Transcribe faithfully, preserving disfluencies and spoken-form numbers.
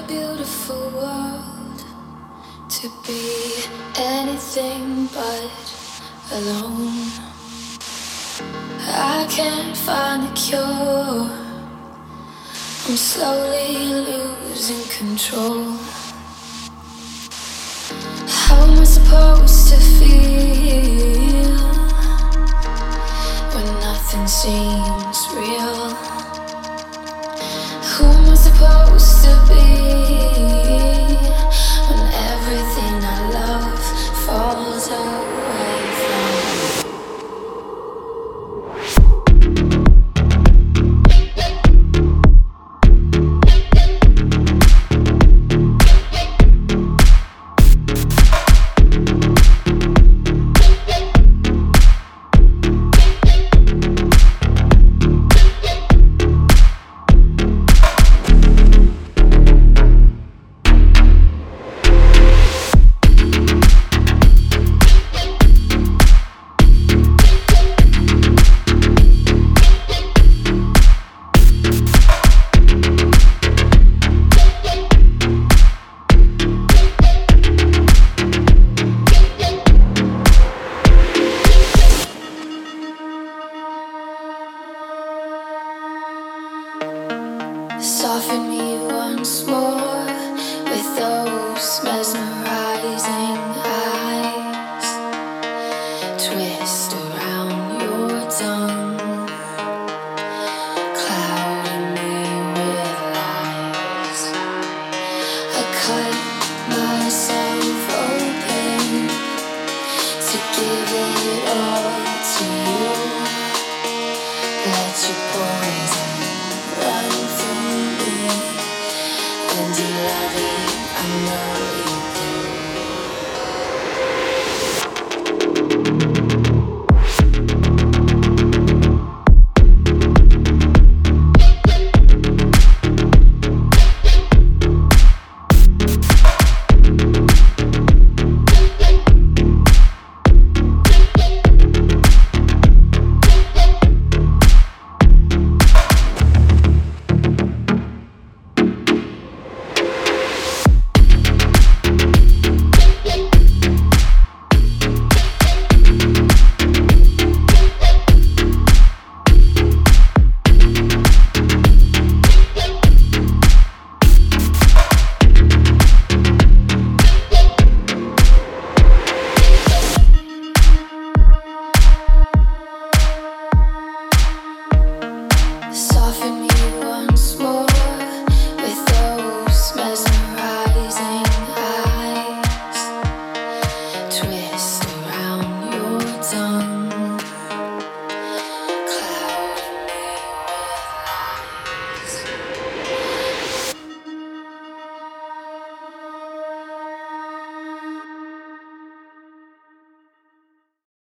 beautiful world to be anything but alone. I can't find a cure. I'm slowly losing control. How am I supposed to feel when nothing seems real? Who am I supposed to be when everything I love falls away from me? Soften me once more with those mesmerizing